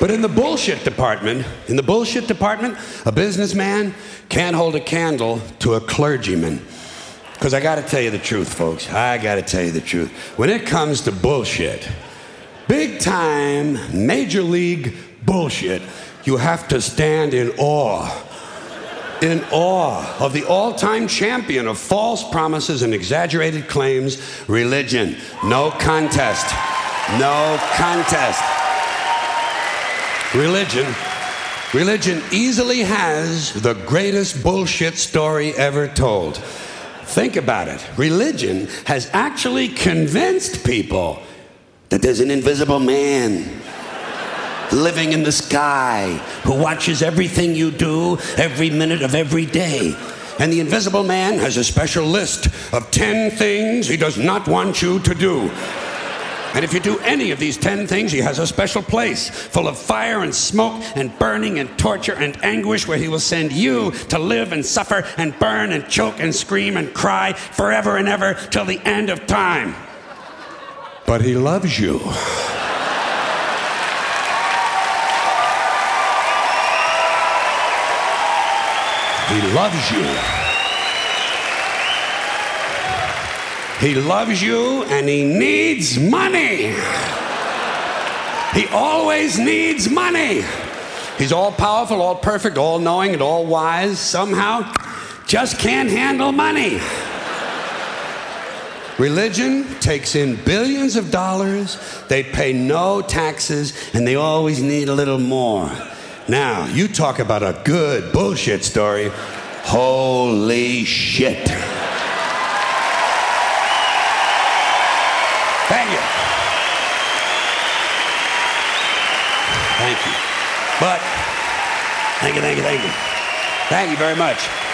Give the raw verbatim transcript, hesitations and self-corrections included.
But in the bullshit department, in the bullshit department, a businessman can't hold a candle to a clergyman. Because I got to tell you the truth, folks. I got to tell you the truth. When it comes to bullshit, big time, major league bullshit, you have to stand in awe. In awe of the all-time champion of false promises and exaggerated claims, religion. No contest. No contest. Religion. Religion easily has the greatest bullshit story ever told. Think about it. Religion has actually convinced people that there's an invisible man living in the sky who watches everything you do every minute of every day. And the invisible man has a special list of ten things he does not want you to do. And if you do any of these ten things, he has a special place full of fire and smoke and burning and torture and anguish where he will send you to live and suffer and burn and choke and scream and cry forever and ever till the end of time. But he loves you. He loves you. He loves you and he needs money. He always needs money. He's all powerful, all perfect, all knowing, and all wise. Somehow, just can't handle money. Religion takes in billions of dollars, they pay no taxes, and they always need a little more. Now, you talk about a good bullshit story. Holy shit. Thank you. Thank you. But, thank you, thank you, thank you. Thank you very much.